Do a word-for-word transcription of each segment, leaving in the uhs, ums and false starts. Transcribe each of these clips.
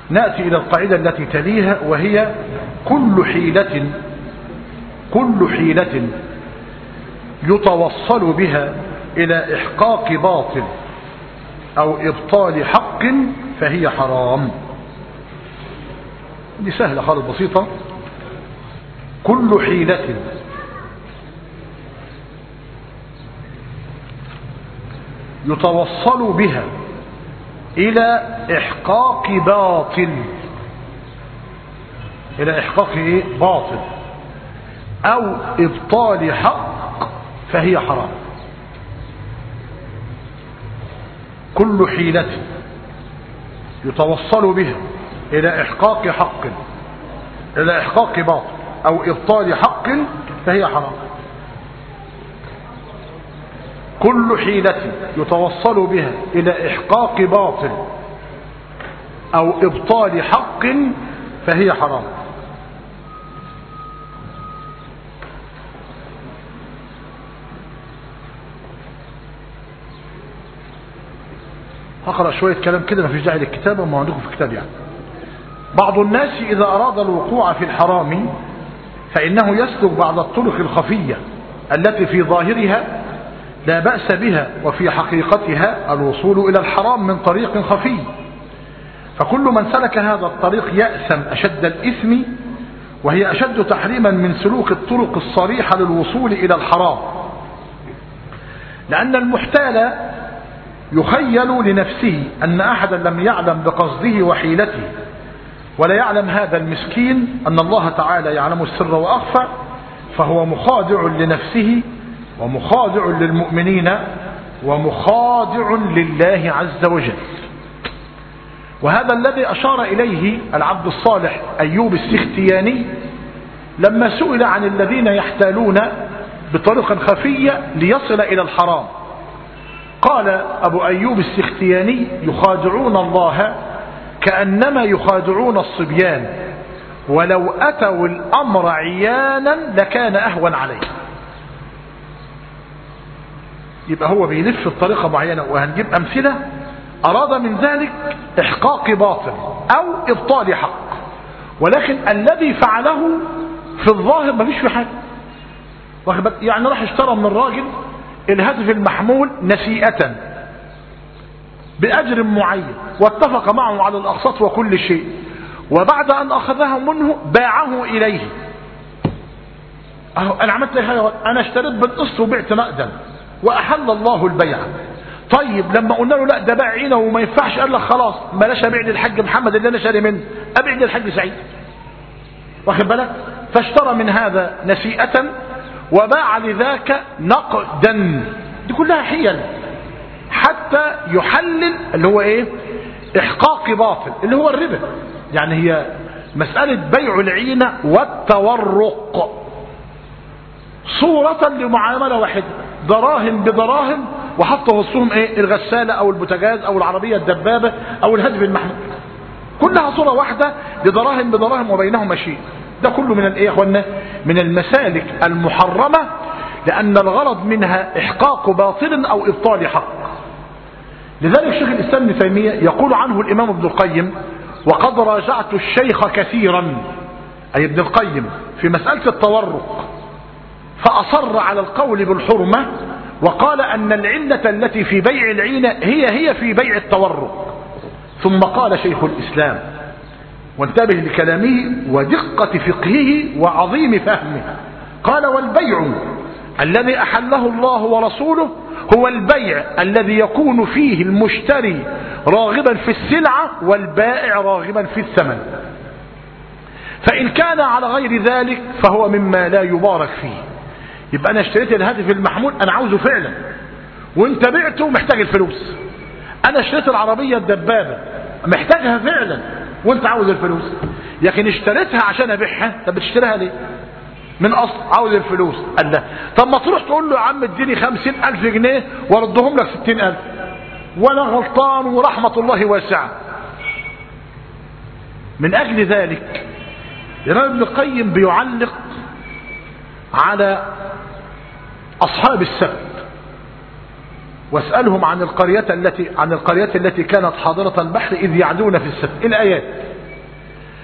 نأتي إلى القاعدة التي تليها، وهي كل حيلة كل حيلة يتوصل بها إلى إحقاق باطل أو إبطال حق فهي حرام. دي سهلة خالص بسيطة. كل حيلة يتوصل بها إلى إحقاق باطل إلى إحقاق إيه؟ باطل أو إبطال حق فهي حرام. كل حيلة يتوصل بها إلى إحقاق حق إلى إحقاق باطل أو إبطال حق فهي حرام. كل حيلة يتوصل بها إلى إحقاق باطل أو إبطال حق فهي حرام. هقرأ شوية كلام كده، ما فيش داعي للكتابة، ما عندكم في الكتاب يعني. بعض الناس إذا أراد الوقوع في الحرام فإنه يسلك بعض الطرق الخفية التي في ظاهرها لا بأس بها، وفي حقيقتها الوصول إلى الحرام من طريق خفي. فكل من سلك هذا الطريق يأثم أشد الإثم، وهي أشد تحريما من سلوك الطرق الصريحة للوصول إلى الحرام، لأن المحتال يخيل لنفسه أن أحدا لم يعلم بقصده وحيلته، ولا يعلم هذا المسكين أن الله تعالى يعلم السر وأخفى، فهو مخادع لنفسه ومخادع للمؤمنين ومخادع لله عز وجل. وهذا الذي أشار إليه العبد الصالح أيوب السختياني لما سئل عن الذين يحتالون بطريقة خفية ليصل إلى الحرام. قال أبو أيوب السختياني: يخادعون الله كأنما يخادعون الصبيان، ولو أتوا الأمر عيانا لكان أهون عليه. يبقى هو بيلف بطريقة معينة، وهنجيب أمثلة. أراد من ذلك إحقاق باطل أو إبطال حق، ولكن الذي فعله في الظاهر ما فيش في حاجة. يعني راح اشترى من الراجل الهاتف المحمول نسيئة بأجر معين، واتفق معه على الأقساط وكل شيء، وبعد أن أخذها منه باعه إليه. أهو أنا عملت لي حاجة، أنا اشتريت بالقسط وبعت نقدا وأحل الله البيع. طيب لما قلنا له لا ده باع عينه وما ينفعش، قال لك خلاص بلاش ابيع للحاج محمد اللي انا شاري منه، ابيع للحاج سعيد. واخد بالك؟ فاشترى من هذا نسيئة وباع لذاك نقدا. دي كلها حيل حتى يحلل اللي هو ايه؟ احقاق باطل اللي هو الربا. يعني هي مسألة بيع العينة والتورق صورة لمعاملة واحدة، دراهم بدراهم، وحطوا وسطهم ايه؟ الغسالة او البوتاجاز او العربية الدبابة او الهاتف المحمول، كلها صورة واحدة لدراهم بدراهم وبينهما شيء. ده كله من الايه يا اخوانا؟ من المسالك المحرمة، لان الغرض منها احقاق باطل او ابطال حق. لذلك شيخ الاسلام ابن تيمية يقول عنه الامام ابن القيم: وقد راجعت الشيخ كثيرا، اي ابن القيم، في مسألة التورق، فأصر على القول بالحرمة، وقال أن العلة التي في بيع العينة هي هي في بيع التورق. ثم قال شيخ الإسلام، وانتبه لكلامه ودقة فقهه وعظيم فهمه، قال: والبيع الذي أحله الله ورسوله هو البيع الذي يكون فيه المشتري راغبا في السلعة والبائع راغبا في الثمن، فإن كان على غير ذلك فهو مما لا يبارك فيه. يبقى أنا اشتريت الهاتف المحمول أنا عاوزه فعلا، وانت بعته محتاج الفلوس. أنا اشتريت العربية الدبابة محتاجها فعلا وانت عاوز الفلوس، لكن اشتريتها عشان أبيعها. طب بتشتريها ليه؟ من أصل عاوز الفلوس. قال لا، طب ما تروح تقول له يا عم اديني خمسين ألف جنيه وردهم لك ستين ألف، وأنا غلطان ورحمة الله واسعة. من أجل ذلك الإمام ابن القيم بيعلق على أصحاب السبت واسألهم عن القرية التي عن القرية التي كانت حاضرة البحر إذ يعدون في السبت. الآيات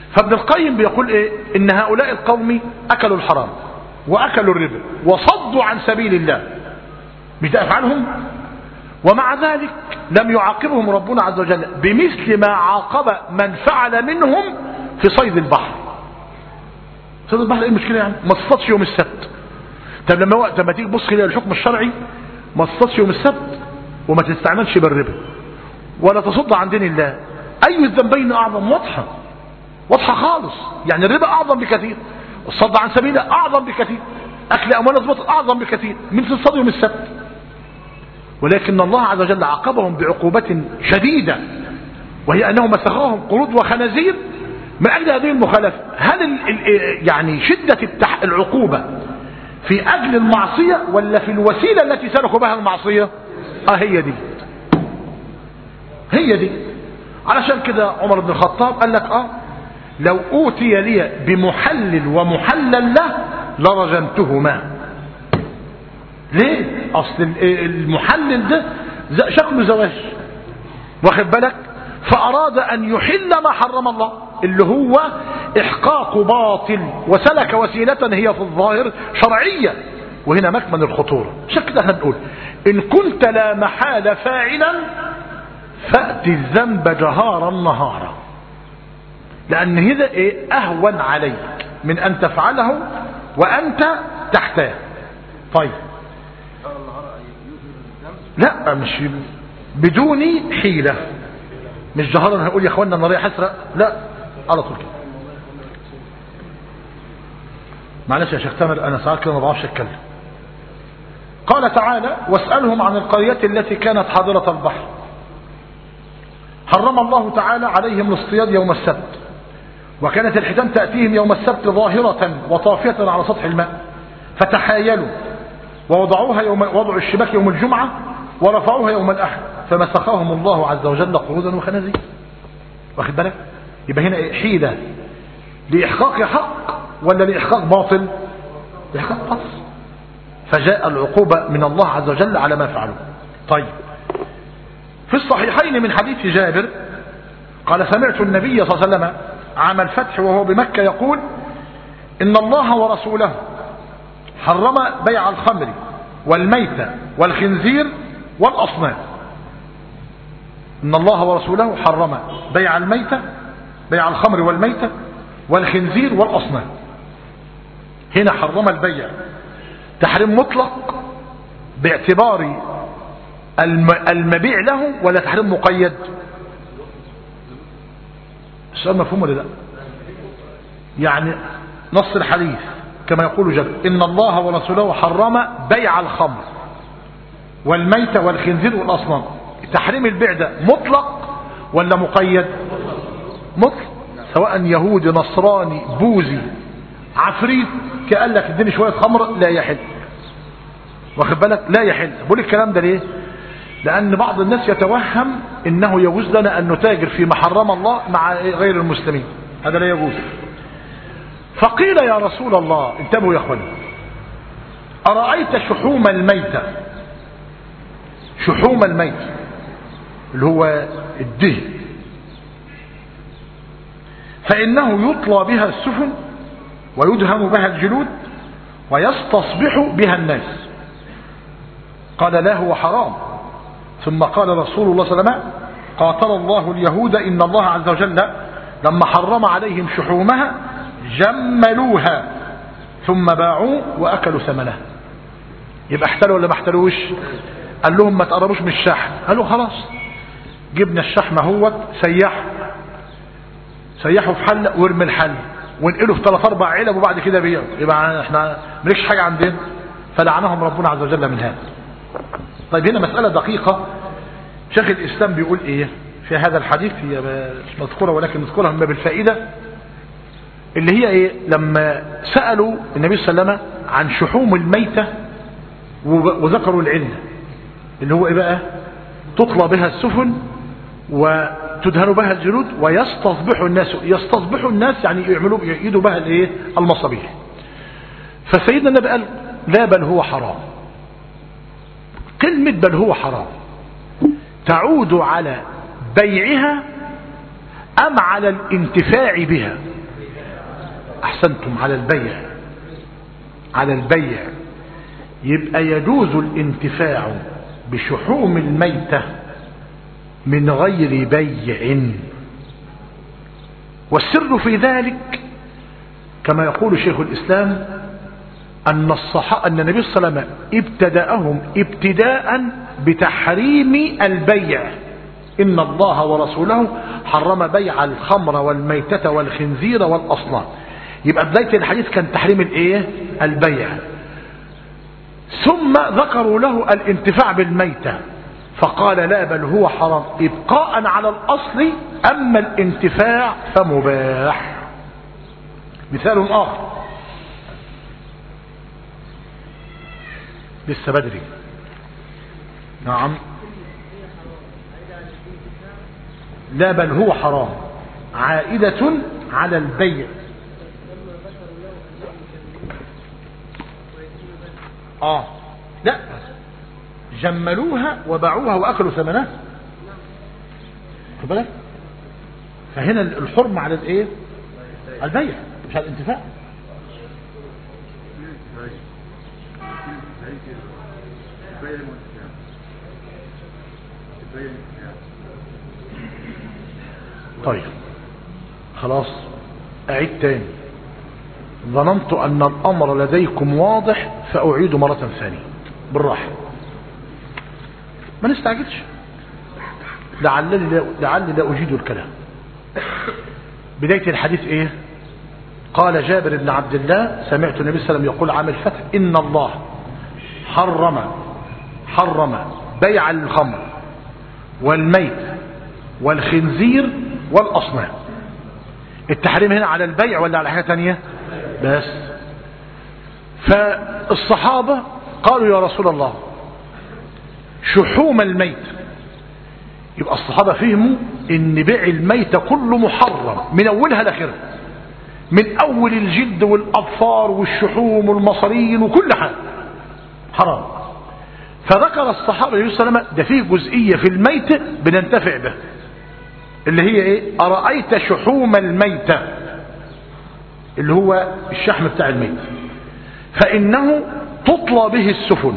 فابن القيم بيقول ايه؟ ان هؤلاء القوم اكلوا الحرام واكلوا الربا وصدوا عن سبيل الله، مش ده افعالهم؟ ومع ذلك لم يعاقبهم ربنا عز وجل بمثل ما عاقب من فعل منهم في صيد البحر. صيد البحر ايه المشكله يعني؟ ما تصطادش يوم السبت. طب لما وقت لما تيجي تبص كده الحكم الشرعي، ما تصطادش يوم السبت وما تستعملش بالربا ولا تصد عن دين الله، اي الذنبين اعظم؟ واضحه واضحه خالص. يعني الربا اعظم بكثير، الصد عن سبيله اعظم بكثير، اكل اموال الزبط اعظم بكثير من تصطاد يوم السبت. ولكن الله عز وجل عاقبهم بعقوبة شديدة، وهي أنه مسخهم قرود وخنازير من أجل هذه المخالفة. هل ال ال يعني شدة التح العقوبة في أجل المعصية ولا في الوسيلة التي سلكوا بها المعصية؟ آه هي دي هي دي علشان كده عمر بن الخطاب قال لك آه لو أوتي لي بمحلل ومحلل له لرجمتهما. ليه؟ اصل المحلل ده شكله زواج، واخد بالك؟ فاراد ان يحل ما حرم الله اللي هو احقاق باطل، وسلك وسيلة هي في الظاهر شرعية، وهنا مكمن الخطورة. عشان كده احنا بنقول ان كنت لا محال فاعلا فأت الذنب جهارا نهارا، لان هذا ايه؟ اهون عليك من ان تفعله وانت تحتاه. طيب لا، مش بدون حيلة، مش جهارا هقول يا اخوانا انا رايح اسرق، لا على طول كده. معلش يا شيخ تامر انا ساعات كده ما بعرفش اتكلم. قال تعالى واسألهم عن القرية التي كانت حاضرة البحر حرم الله تعالى عليهم الاصطياد يوم السبت، وكانت الحيتان تأتيهم يوم السبت ظاهرة وطافية على سطح الماء، فتحايلوا ووضعوها يوم وضعوا الشباك يوم الجمعة ورفعوها يوم الأحد، فمسخهم الله عز وجل قرودا وخنازير. واخد بالك؟ يبقى هنا حيلة لإحقاق حق ولا لإحقاق باطل؟ لإحقاق باطل. فجاء العقوبة من الله عز وجل على ما فعلوا. طيب في الصحيحين من حديث جابر قال سمعت النبي صلى الله عليه وسلم عام الفتح وهو بمكة يقول إن الله ورسوله حرم بيع الخمر والميتة والخنزير والأصنام. إن الله ورسوله حرم بيع الميتة بيع الخمر والميتة والخنزير والأصنام. هنا حرم البيع تحريم مطلق باعتبار المبيع له ولا تحريم مقيد؟ السؤال مفهوم ولا لا؟ يعني نص الحديث كما يقول جابر إن الله ورسوله حرم بيع الخمر والميتة والخنزير والأصنام. تحريم البيع ده مطلق ولا مقيد؟ مطلق، سواء يهودي نصراني بوذي عفريت قال لك اديني شوية خمر لا يحل. واخد بالك؟ لا يحل. بقول الكلام ده ليه؟ لأن بعض الناس يتوهم إنه يجوز لنا أن نتاجر فيما حرم الله مع غير المسلمين، هذا لا يجوز. فقيل يا رسول الله انتبهوا يا اخواني، أرأيت شحوم الميتة، شحوم الميتة اللي هو الدهن، فإنه يطلى بها السفن ويدهم بها الجلود ويستصبح بها الناس. قال لا هو حرام. ثم قال رسول الله صلى الله عليه وسلم قاتل الله اليهود إن الله عز وجل لما حرم عليهم شحومها جملوها ثم باعوا وأكلوا ثمنها. يبقى احتلوا ولا ما احتلوش؟ قال لهم ما تقربوش من الشحم، قالوا خلاص جبنا الشحم اهوت سيحوا سيحوا في حل وارمي الحل وانقلوا في ثلاث اربع علب وبعد كده بيعوا، يبقى احنا مالكش حاجه عندنا. فلعنهم ربنا عز وجل من هذا. طيب هنا مساله دقيقه شيخ الاسلام بيقول ايه في هذا الحديث، هي مش مذكوره ولكن نذكرها من باب الفائده، اللي هي ايه؟ لما سالوا النبي صلى الله عليه وسلم عن شحوم الميته وذكروا العله اللي هو ايه بقى؟ تطلى بها السفن وتدهن بها الجلود ويستصبح الناس. يستصبح الناس يعني يعملوا يعيدوا بها الايه؟ المصابيح. فسيدنا النبي قال لا بل هو حرام. كلمة بل هو حرام تعود على بيعها أم على الانتفاع بها؟ أحسنتم، على البيع، على البيع. يبقى يجوز الانتفاع بشحوم الميتة من غير بيع، والسر في ذلك كما يقول شيخ الإسلام أن الصحابة أن النبي صلى الله عليه وسلم ابتدأهم ابتداء بتحريم البيع. إن الله ورسوله حرم بيع الخمر والميتة والخنزير والأصنام. يبقى بداية الحديث كان تحريم الايه؟ البيع. ثم ذكروا له الانتفاع بالميتة فقال لا بل هو حرام ابقاء على الأصل، أما الانتفاع فمباح. مثال آخر لسه بدري. نعم. لا بل هو حرام عائدة على البيع. اه لا، جملوها وباعوها واكلوا ثمنها. خد بالك، فهنا الحرم على الايه؟ البيع مش على الانتفاع. طيب خلاص اعيد تاني. ظننت ان الامر لديكم واضح فاعيد مرة ثانية بالراحة، ما نستعجلش، لعلي لا, لعلي لا اجيد الكلام. بداية الحديث ايه؟ قال جابر بن عبد الله سمعت النبي صلى الله عليه وسلم يقول عام الفتح ان الله حرم حرم بيع الخمر والميت والخنزير والاصنام. التحريم هنا على البيع ولا على حاجة تانية؟ بس. فالصحابة قالوا يا رسول الله شحوم الميت. يبقى الصحابة فهموا ان بيع الميت كله محرم من اولها لاخرها، من اول الجلد والاظفار والشحوم والمصارين وكل حاجة حرام. فذكر الصحابة عليه السلام ده فيه جزئية في الميت بننتفع به، اللي هي ايه؟ أرأيت شحوم الميتة، اللي هو الشحم بتاع الميت، فإنه تطلى به السفن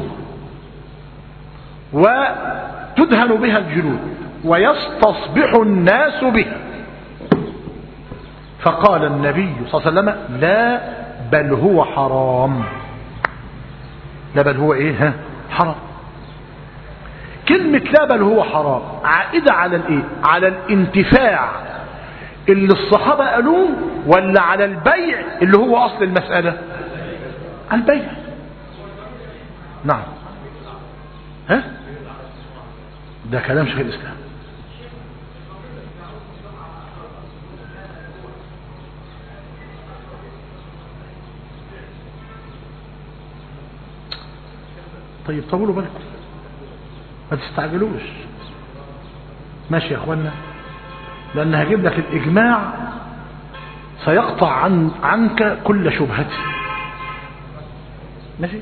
وتدهن بها الجلود ويستصبح الناس بها. فقال النبي صلى الله عليه وسلم لا بل هو حرام. لا بل هو ايه؟ ها؟ حرام. كلمة لا بل هو حرام عائدة على الايه؟ على الانتفاع اللي الصحابة قالوه، ولا على البيع اللي هو اصل المسألة؟ البيع. نعم. ها؟ ده كلام شيخ الاسلام. طيب طولوا بالكم، ما تستعجلوش. ماشي يا اخوانا، لان هجيب لك الاجماع سيقطع عن عنك كل شبهة. ماشي.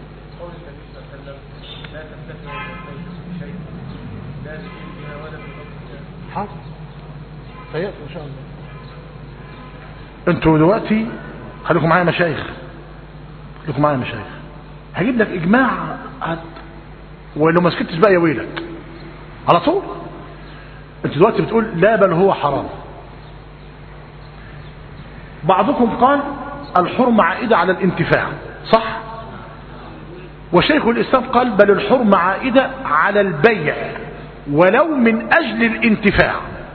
حاضر سيأتي ان شاء الله. انتوا دلوقتي خليكم معايا مشايخ، خليكم معايا مشايخ. هجيب لك اجماع هت... ولو ما سكتش بقى يا ويلك على طول. انت دلوقتي بتقول لا بل هو حرام. بعضكم قال الحرمة عائدة على الانتفاع، صح؟ وشيخ الإسلام قال بل الحرمة عائدة على البيع ولو من أجل الانتفاع.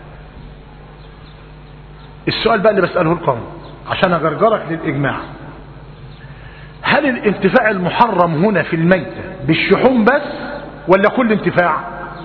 السؤال بقى اللي بسأله لكم عشان أجرجرك للإجماع، هل الانتفاع المحرم هنا في الميتة بالشحوم بس ولا كل انتفاع؟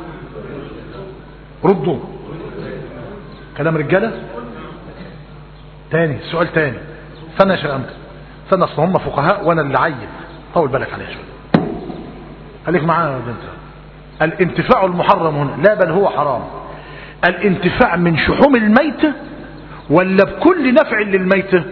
ردوا كلام رجالة. تاني سؤال تاني. استنى يا شيخ أمجد، استنى، اصل هم فقهاء وانا اللي عيل، طول بالك عليها شويه. خليك معايا يا بنت. الانتفاع المحرم هنا لا بل هو حرام، الانتفاع من شحوم الميتة ولا بكل نفع للميتة؟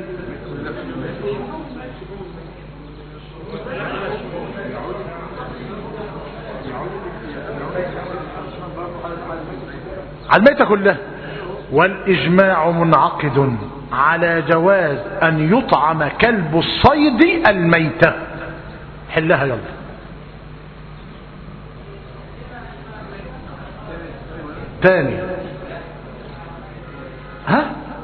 على الميتة كلها. والإجماع منعقد على جواز أن يطعم كلب الصيد الميتة. حلها يلا. تاني ها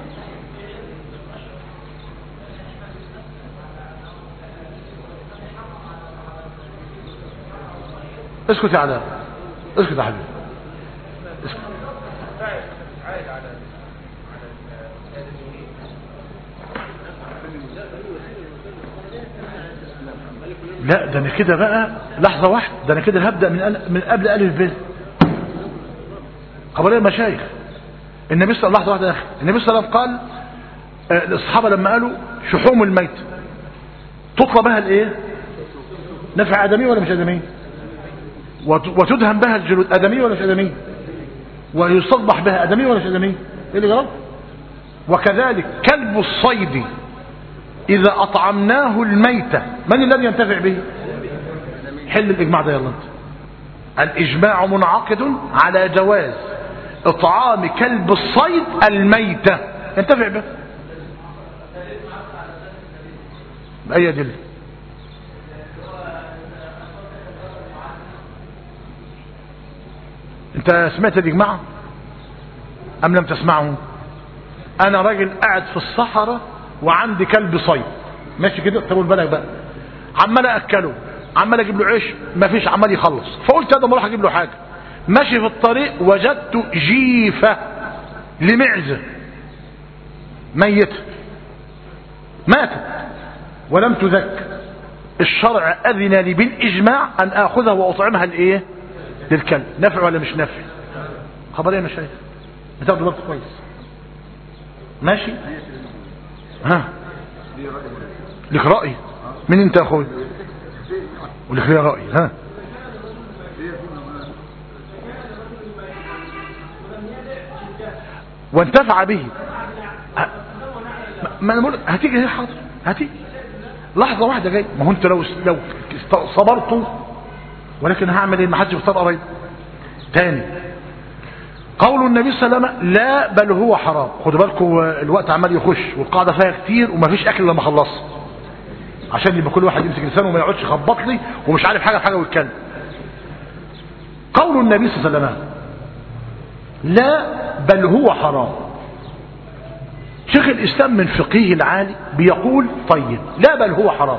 اسكت يا علاء، اسكت يا حبيبي، اسكت. لا ده انا كده بقى لحظة واحدة، ده انا كده هبدأ من من قبل ألف ب. خبرية المشايخ النبي صلى الله عليه وسلم، النبي صلى الله عليه وسلم قال الصحابة لما قالوا شحوم الميت تطلب بها الايه؟ نفع آدمي ولا مش آدمي؟ وتدهن بها الجلود آدمي ولا مش آدمي؟ ويصبح بها آدمي ولا مش آدمي؟ ايه اللي جرب؟ وكذلك كلب الصيد إذا أطعمناه الميتة من الذي ينتفع به؟ حل الإجماع ده يلا انت. الإجماع منعقد على جواز إطعام كلب الصيد الميتة ينتفع به. بأي دل؟ انت سمعت الإجماع أم لم تسمعه؟ أنا راجل قاعد في الصحراء وعندي كلب صيد ماشي كده، طول بالك بقى، عمال اكله، عمال اجيب له عيش مفيش، عمال يخلص، فقلت هذا ما اروح اجيب له حاجه. ماشي في الطريق وجدت جيفه لمعزه ميته ماتت ولم تذك. الشرع اذن لي بالاجماع ان اخذها واطعمها لايه؟ للكلب. نفع ولا مش نفع؟ خبريه مش شايف بتاخدوا بالك كويس ماشي. ها لك رأي؟ من انت يا اخوي؟ ولك لي رأي. ها وانتفع به. ما انا بقول هتيجي هي حاضر، هتيجي لحظة واحدة جاي. ما هو انت لو لو صبرتوا، ولكن هعمل ايه؟ ما حدش يختار قريب. تاني قول النبي صلى الله عليه وسلم لا بل هو حرام. خدوا بالكم الوقت عمال يخش والقاعده فيها كتير ومفيش اكل لما اخلص، عشان يبقى كل واحد يمسك لسانه وما يقعدش يخبط لي ومش عارف حاجه بحاجه ويتكلم. قول النبي صلى الله عليه وسلم لا بل هو حرام. شيخ الاسلام من فقهه العالي بيقول طيب لا بل هو حرام،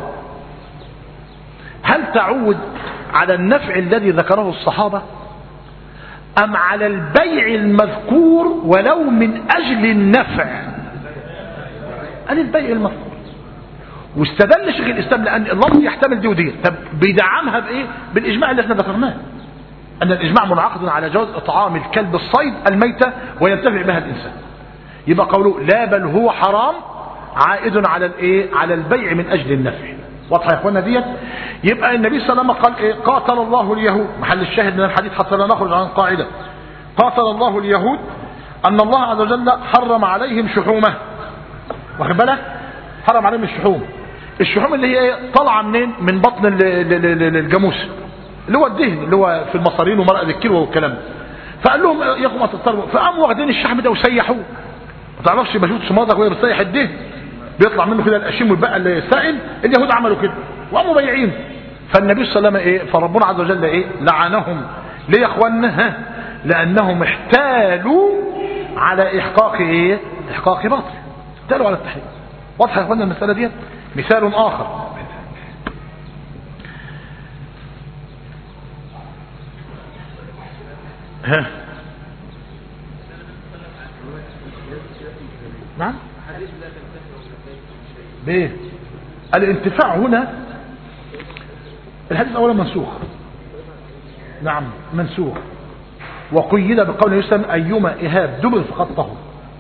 هل تعود على النفع الذي ذكره الصحابه أم على البيع المذكور ولو من أجل النفع؟ قال البيع المذكور. واستدل شيخ الإسلام لأن اللفظ يحتمل دي ودي. طب بيدعمها بإيه؟ بالإجماع اللي احنا ذكرناه، أن الإجماع منعقد على جواز إطعام الكلب الصيد الميتة وينتفع بها الإنسان. يبقى قوله لا بل هو حرام عائد على الإيه؟ على البيع من أجل النفع. واضحه يا اخوانا ديت؟ يبقى النبي صلى الله عليه وسلم قال ايه؟ قاتل الله اليهود، محل الشاهد من الحديث حتى لا نخرج عن قاعده. قاتل الله اليهود ان الله عز وجل حرم عليهم شحومه. واخد بالك؟ حرم عليهم الشحوم. الشحوم اللي هي ايه؟ طالعه منين؟ من بطن الجاموس اللي هو الدهن اللي هو في المصارين ومرقد الكيلو والكلام ده. فقال لهم يا اخو ما تضطروا، فقاموا واخدين الشحم ده وسيحوه. ما تعرفش بشوف سماطك وهي بتسيح الدهن بيطلع منه كده الاشيم والبقى السائل. اليهود عملوا كده وقاموا بايعين. فالنبي صلى الله عليه وسلم ايه؟ فربنا عز وجل ايه؟ لعنهم. ليه يا اخوانا؟ لانهم احتالوا على احقاق ايه؟ احقاق باطل، احتالوا على التحريم. واضحه يا اخوانا المساله دي؟ مثال اخر ها نعم بايه؟ الانتفاع هنا الحديث اولا منسوخ. نعم منسوخ، وقيد بقول يسلم ايما اهاب دبر فقد طهر.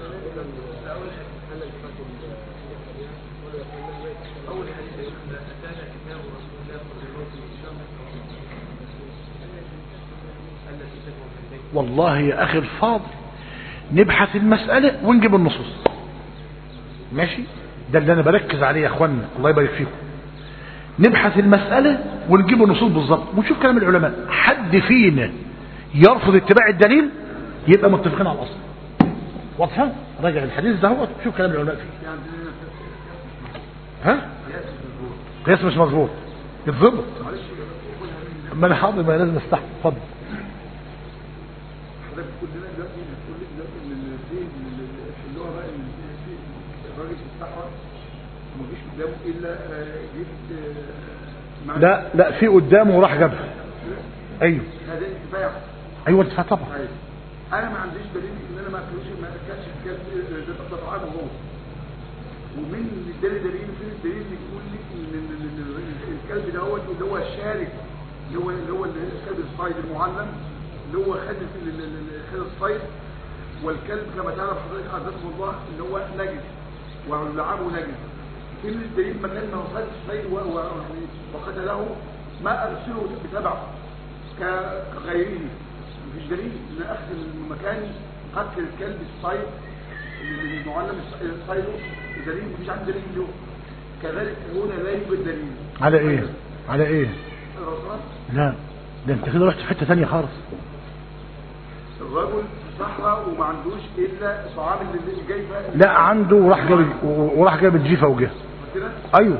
والله يا اخي الفاضل نبحث المسألة ونجيب النصوص ماشي. ده اللي انا بركز عليه يا اخوانا، الله يبارك فيكم. نبحث المسألة ونجيب النصوص بالظبط ونشوف كلام العلماء. حد فينا يرفض اتباع الدليل يبقى متفقين على الاصل. واضحه؟ راجع الحديث ده هو شوف كلام العلماء فيه. ها قياس مش مظبوط يتظبط. ما انا حاضر ما لازم استحمل. اتفضل. حضرتك كل ده دلوقتي بتقول لي دلوقتي ان الدين اللي هو بقى الراجل بتاعها مفيش قدامه الا جبت. لا لا في قدامه وراح جابها. ايوه هذا انتفاع. ايوه انتفاع طبعا. أيوة. انا ما عنديش دليل ان انا ما اكلوش ما اكلش الكلب ده طعامه هو. ومن الدليل دليل في الدليل اللي يقول لي ان الكلب ده هو اللي هو الشارك اللي هو اللي هو الكلب الصيد المعلم اللي هو خد خد الصيد. والكلب كما تعرف حضرتك عزكم الله اللي هو نجس ولعابه نجس. ان الدليل مكان ما وصلش الصيد وقتله ما ارسله بتبعه كغيره. مفيش دليل ان اخذ مكان قتل الكلب الصيد المعلم الصيد دليل. مفيش عندي دليل له. كذلك هنا لا يوجد دليل. على ايه على ايه الرسول لا ده انت كده رحت في حته ثانيه خالص. الرجل في الصحراء وما عندوش الا طعام اللي جايبه. لا عنده وراح جاب وراح جاب الجيفه وجه كده. ايوه.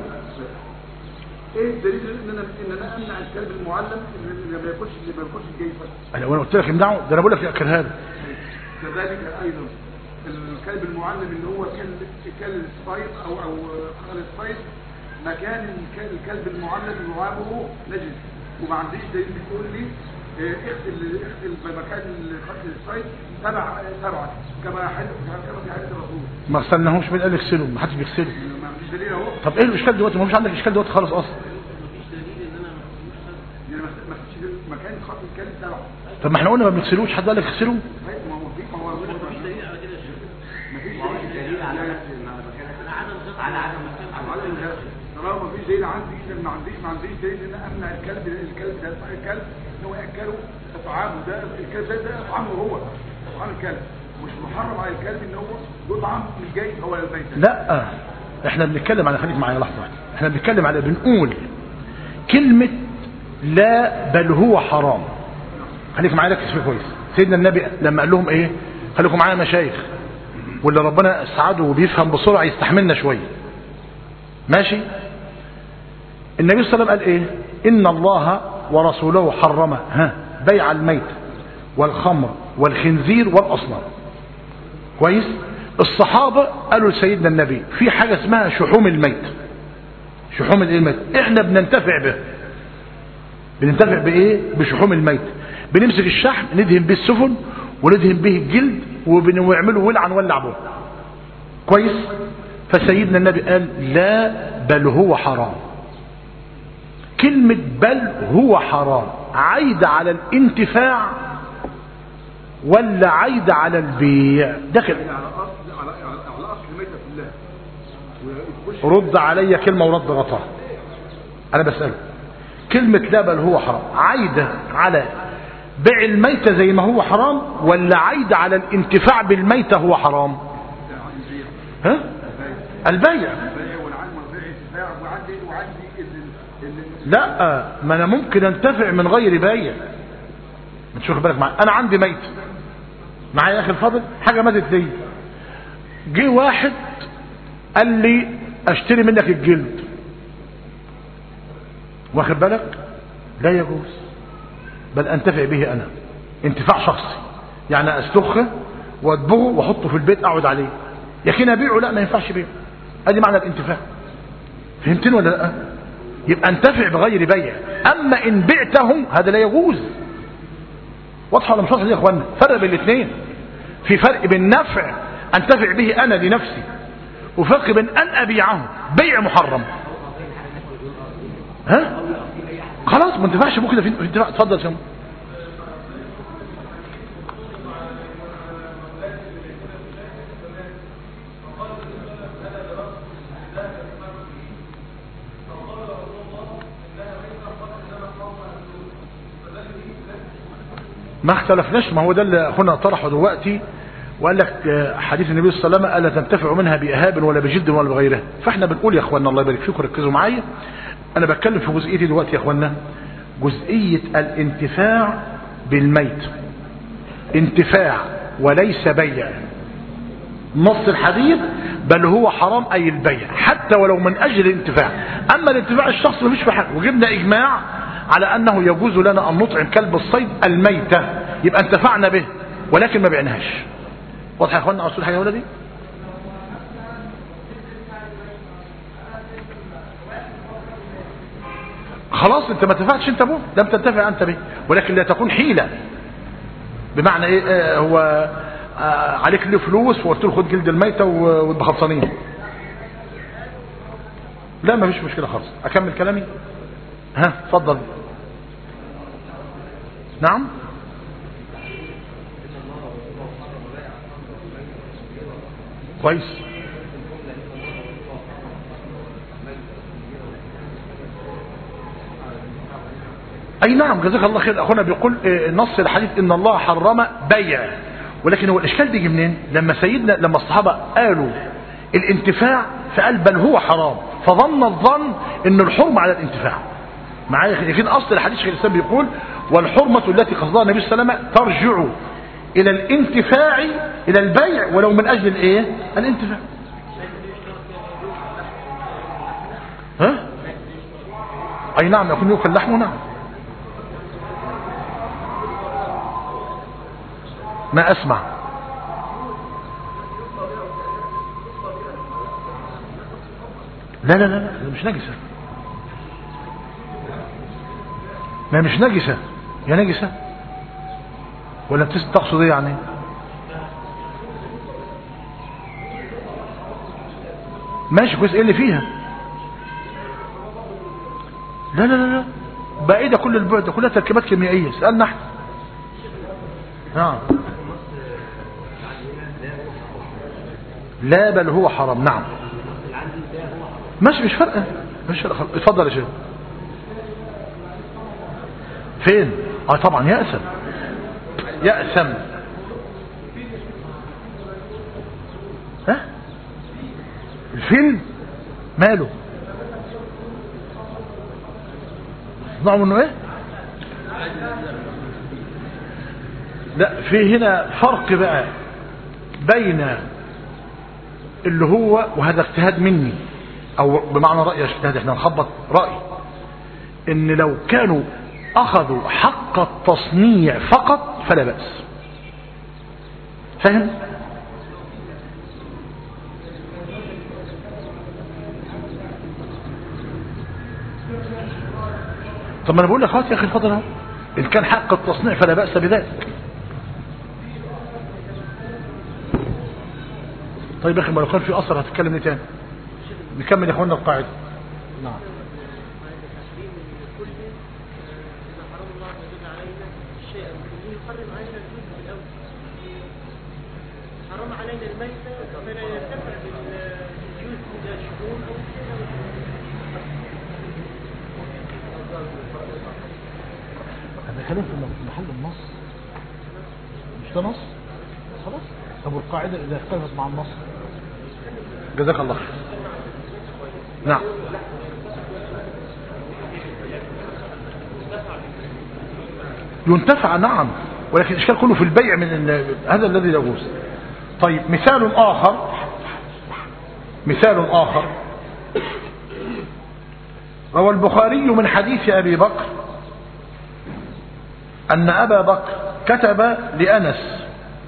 ايه الدليل ان انا ان انا امنع الكلب المعلم اللي ما ياكلش اللي ما ياكلش الجيفه؟ انا وانا قلت لك امنعه ده انا بقول لك اكلها له. كذلك ايضا الكلب المعلم اللي هو كلب كلب الصيد او او خال الصيد مكان الكلب المعلم لعابه نجس وما عنديش دليل بتقول لي اغسل اغسل مكان قتل الصيد سبع سبعه كما حدث كما في حديث الرسول. ما غسلناهوش من قال اغسله ما حدش بيغسله. ما عنديش دليل اهو. طب ايه الاشكال دلوقتي؟ ما فيش عندك اشكال دلوقتي خالص اصلا. مفيش دليل ان انا يعني ما فيش مكان قتل الكلب سبعه. طب ما احنا قلنا ما بنغسلوش. حد قال لك اغسله؟ ما هو في ما هو مفيش دليل على كده. مفيش دليل على عدم على عدم عدم طالما ما فيش دليل عندي ما عنديش ما عنديش دليل ان انا امنع الكلب الكلب ده الكلب ان هو ياكله طعامه ده الكلب ده ده طعامه هو طعام الكلب مش محرم على الكلب ان هو يطعم مش جاي هو البيت. لا احنا بنتكلم على خليك معايا لحظه. احنا بنتكلم على بنقول كلمه لا بل هو حرام. خليك معايا ركز فيه كويس. سيدنا النبي لما قال لهم ايه خليكم معايا مشايخ واللي ربنا اسعده وبيفهم بسرعه يستحملنا شويه ماشي. النبي صلى الله عليه وسلم قال ايه ان الله ورسوله حرم ها بيع الميت والخمر والخنزير والاصنام. كويس. الصحابه قالوا لسيدنا النبي في حاجه اسمها شحوم الميت. شحوم الميت احنا بننتفع به. بننتفع بايه؟ بشحوم الميت. بنمسك الشحم ندهن به السفن وندهن به الجلد وبنعمله ولعا نولع به. كويس. فسيدنا النبي قال لا بل هو حرام. كلمة بل هو حرام عايدة على الانتفاع ولا عايدة على البيع؟ داخل على اصل على على اصل الميته كلها. رد علي كلمة ورد غطاء. انا بسأله كلمة لا بل هو حرام عايدة على بيع الميتة زي ما هو حرام ولا عايدة على الانتفاع بالميتة هو حرام؟ ها؟ البيع. لا ما انا ممكن انتفع من غير بيع. مش واخد بالك معايا؟ انا عندي ميت معايا يا اخي الفاضل حاجه ماتت لي. جه واحد قال لي اشتري منك الجلد. واخد بالك؟ لا يجوز بل انتفع به انا انتفاع شخصي. يعني استخه وادبغه واحطه في البيت اقعد عليه. لكن ابيعه لا ما ينفعش بيعه. ادي معنى الانتفاع. فهمتني ولا لا؟ يبقى انتفع بغير بيع. اما ان بعته هذا لا يجوز. واضحه ولا مش واضحه دي يا اخوانا؟ فرق بين الاثنين. في فرق بين نفع انتفع به انا لنفسي وفرق بين ان ابيعه بيع محرم. ها خلاص ما انتفعش بكده في انتفاع. اتفضل يا ما اختلفناش. ما هو ده اللي اخونا طرحه دلوقتي وقال لك حديث النبي صلى الله عليه وسلم الا تنتفع منها باهاب ولا بجلد ولا بغيرها. فاحنا بنقول يا اخوانا الله يبارك فيكم ركزوا معايا. انا بتكلم في جزئيتي دلوقتي يا اخوانا جزئيه الانتفاع بالميت. انتفاع وليس بيع. نص الحديث، بل هو حرام أي البيع حتى ولو من أجل الانتفاع. أما الانتفاع الشخص مفيش في حاجة. وجبنا إجماع على أنه يجوز لنا أن نطعم كلب الصيد الميتة، يبقى انتفعنا به ولكن ما بعناهاش. واضح يا أخوانا أصول حاجة يا ولدي؟ خلاص انت ما اتفقتش انت به، لم تنتفع انت به، ولكن لا تكون حيلة. بمعنى ايه؟ اه هو اه عليك له فلوس وقلت له خد جلد الميتة ويبقى خلصانين. لا ما فيش مشكلة خالص. اكمل كلامي؟ ها اتفضل. نعم كويس. اي نعم جزاك الله خير. اخونا بيقول نص الحديث ان الله حرم بيع، ولكن هو الاشكال دي منين؟ لما سيدنا لما الصحابه قالوا الانتفاع فقال بل هو حرام، فظن الظن ان الحرمه على الانتفاع. معايا؟ لكن اصل الحديث شيخ الاسلام بيقول والحرمه التي قصدها النبي صلى الله عليه وسلم ترجع الى الانتفاع الى البيع ولو من اجل الايه؟ الانتفاع. ها؟ اي نعم يكون يؤكل لحمه. نعم ما اسمع. لا لا لا لا مش نجسة. ما مش نجسة. يا نجسة ولا تقصد ايه يعني؟ ماشي كويس. ايه اللي فيها؟ لا لا لا لا بعيدة كل البعد، كلها تركيبات كيميائية. سألنا احنا. نعم لا بل هو حرام. نعم ماشي مش فرقة مش فرقة. اتفضل يا شيخ. فين؟ اه طبعا يأسم يأسم. ها الفيل ماله؟ نوع منه ايه؟ لا في هنا فرق بقى بين اللي هو، وهذا اجتهاد مني او بمعنى رأي اجتهاد، احنا نخبط رأي، ان لو كانوا اخذوا حق التصنيع فقط فلا بأس. فاهم؟ طب ما انا بقول لك خلاص يا اخي اتفضل اهو، ان كان حق التصنيع فلا بأس بذلك. طيب يا اخي ما لو كان في اثر هتتكلم ليه تاني؟ نكمل يا اخوانا القاعده. نعم حرام علينا الميتة فلا يرتفع بالجزء إلى شؤون أو هذا كلام في محل النص مش ده نص. خلاص. طب القاعدة إذا اختلفت مع النص؟ جزاك الله خير. نعم ينتفع. نعم ولكن الإشكال كله في البيع من هذا الذي يجوز. طيب مثال آخر مثال آخر روى البخاري من حديث أبي بكر أن أبا بكر كتب لأنس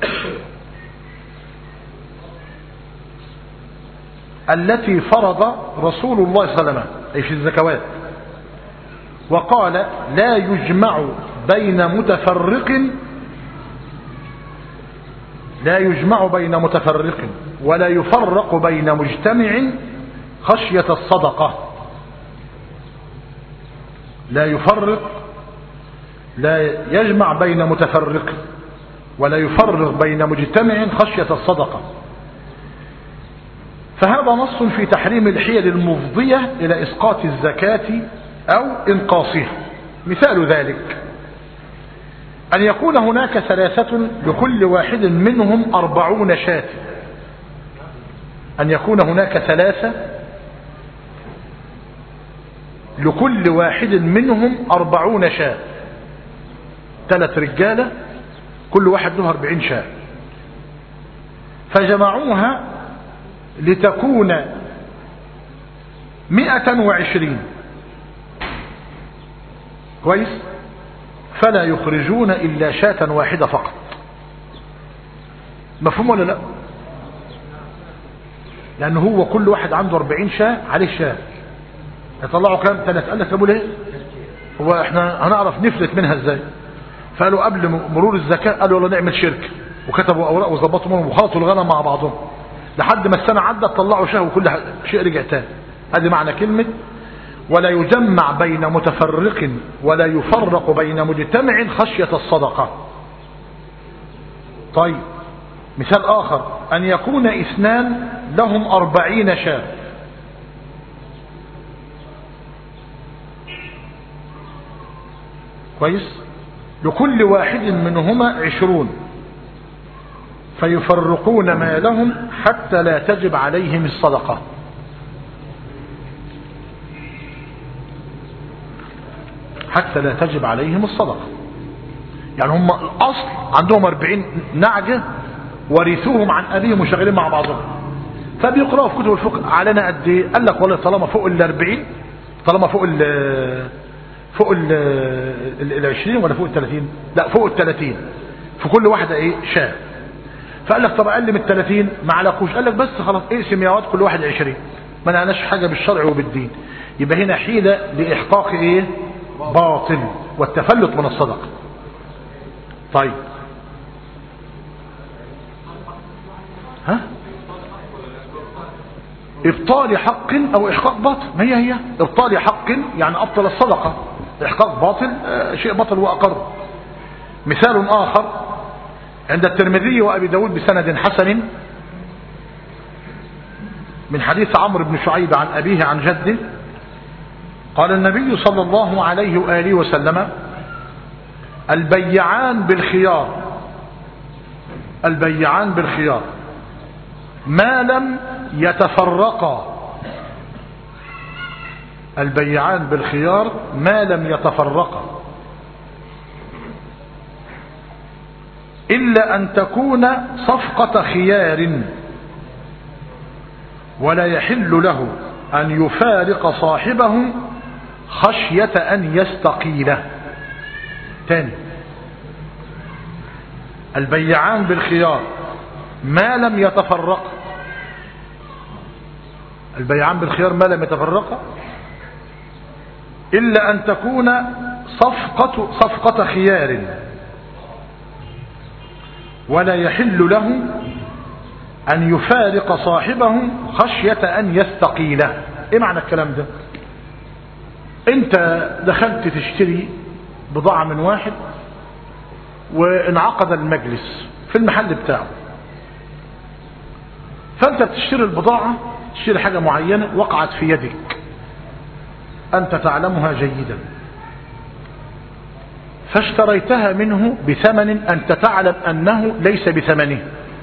التي فرض رسول الله صلى الله عليه وسلم أي في الزكوات، وقال لا يجمع بين متفرق لا يجمع بين متفرق ولا يفرق بين مجتمع خشية الصدقة. لا يفرق لا يجمع بين متفرق ولا يفرق بين مجتمع خشية الصدقة. فهذا نص في تحريم الحيل المفضية إلى إسقاط الزكاة أو إنقاصها. مثال ذلك أن يكون هناك ثلاثة لكل واحد منهم أربعون شاة. أن يكون هناك ثلاثة لكل واحد منهم أربعون شاة. ثلاث رجالة كل واحد له أربعين شاة. فجمعوها لتكون مئة وعشرين. كويس. فلا يخرجون إلا شاة واحدة فقط. مفهوم ولا لا؟ لأن هو كل واحد عنده أربعين شاة عليه شاة، يطلعوا كام؟ ثلاثة. قال لك أبو ليه؟ هو احنا هنعرف نفلت منها ازاي؟ فقالوا قبل مرور الزكاة قالوا يلا نعمل شركة، وكتبوا أوراق وظبطوا منهم وخلطوا الغنم مع بعضهم لحد ما السنة عدت طلعوا شاه وكل شيء رجع تاني. هذه معنى كلمة ولا يجمع بين متفرق ولا يفرق بين مجتمع خشية الصدقة. طيب مثال آخر، أن يكون اثنان لهم أربعين شاة، كويس، لكل واحد منهما عشرون، فيفرقون ما لهم حتى لا تجب عليهم الصدقة. حتى لا تجب عليهم الصدقة. يعني هم الأصل عندهم أربعين نعجة ورثوهم عن أبيهم وشغالين مع بعضهم، فبيقرأوا في كتب الفقه علينا قد ايه؟ قال لك والله طالما فوق الأربعين، طالما فوق ال فوق العشرين ولا فوق الثلاثين؟ لا فوق الثلاثين، في كل واحدة ايه؟ شاه. فقال لك طب اقل من الثلاثين ما عليكوش، قال لك بس خلاص اقسم يا واد كل واحد عشرين، ما نعناش حاجة بالشرع وبالدين. يبقى هنا حيلة لإحقاق ايه؟ باطل والتفلت من الصدقة. طيب ها؟ ابطال حق او احقاق باطل، ما هي هي ابطال حق يعني ابطل الصدقة، احقاق باطل شيء باطل واقر. مثال اخر عند الترمذي وابي داود بسند حسن من حديث عمرو بن شعيب عن ابيه عن جده قال النبي صلى الله عليه وآله وسلم البيعان بالخيار، البيعان بالخيار ما لم يتفرقا، البيعان بالخيار ما لم يتفرقا إلا أن تكون صفقة خيار، ولا يحل له أن يفارق صاحبه خشية أن يستقيله. تاني، البيعان بالخيار ما لم يتفرق، البيعان بالخيار ما لم يتفرق إلا أن تكون صفقة صفقة خيار، ولا يحل له أن يفارق صاحبه خشية أن يستقيله. إيه معنى الكلام ده؟ أنت دخلت تشتري بضاعة من واحد وانعقد المجلس في المحل بتاعه، فأنت بتشتري البضاعة، تشتري حاجة معينة وقعت في يدك أنت تعلمها جيدا، فاشتريتها منه بثمن أنت تعلم أنه ليس بثمنه،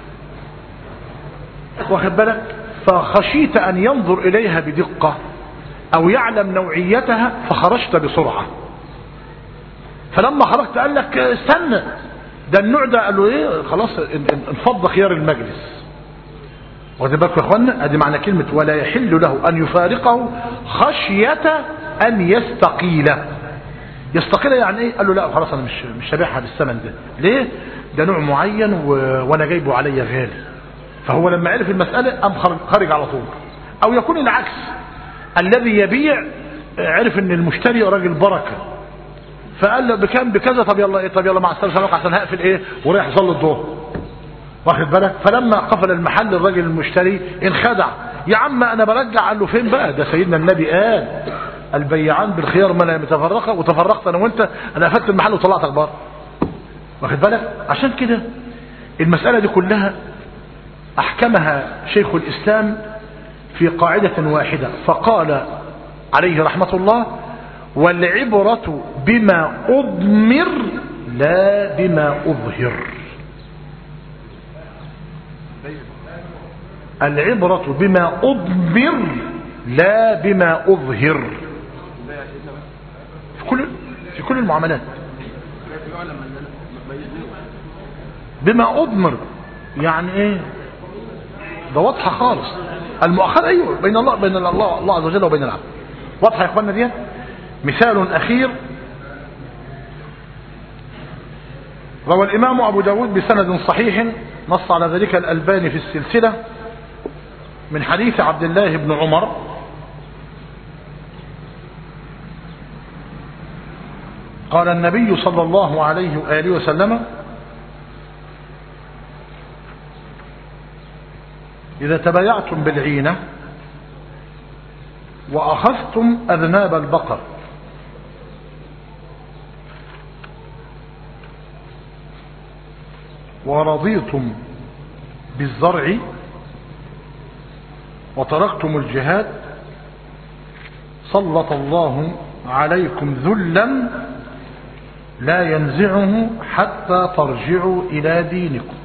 واخد بالك؟ فخشيت أن ينظر إليها بدقة أو يعلم نوعيتها فخرجت بسرعة. فلما خرجت قال لك استنى ده النوع ده، قال له ايه؟ خلاص انفض خيار المجلس. واخد بالك يا اخوانا؟ ادي معنى كلمة ولا يحل له أن يفارقه خشية أن يستقيله. يستقيل يعني ايه؟ قال له لا خلاص انا مش مش هبيعها بالثمن ده. ليه؟ ده نوع معين و... وانا جايبه عليا غالي. فهو لما عرف المسألة قام خارج على طول. او يكون العكس، الذي يبيع عرف ان المشتري راجل بركة فقال له بكام؟ بكذا. طب يلا ايه؟ طب يلا مع السلامة عشان هقفل ايه ورايح صلي الظهر، واخد بالك؟ فلما قفل المحل الراجل المشتري انخدع، يا عم انا برجع. قال له فين بقى؟ ده سيدنا النبي قال البيعان بالخيار ما لا يتفرقا، وتفرقت انا وانت، انا قفلت المحل وطلعتك بره، واخد بالك؟ عشان كده المسألة دي كلها احكمها شيخ الاسلام في قاعدة واحدة، فقال عليه رحمة الله والعبرة بما أضمر لا بما أظهر. العبرة بما أضمر لا بما أظهر في كل في كل المعاملات. بما أضمر يعني ايه؟ ده واضحة خالص. المؤاخذة أيوه بين الله بين الله الله عز وجل وبين العبد. واضحة يا إخواننا دي. مثال أخير، روى الإمام أبو داود بسند صحيح نص على ذلك الألباني في السلسلة من حديث عبد الله بن عمر قال النبي صلى الله عليه وآله وسلم: إذا تبايعتم بالعينة وأخذتم أذناب البقر ورضيتم بالزرع وتركتم الجهاد سلط الله عليكم ذلا لا ينزعه حتى ترجعوا إلى دينكم.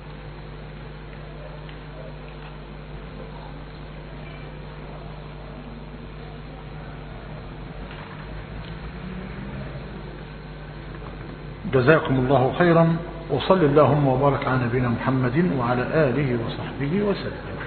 جزاكم الله خيرا، وصل اللهم وبارك على نبينا محمد وعلى آله وصحبه وسلم.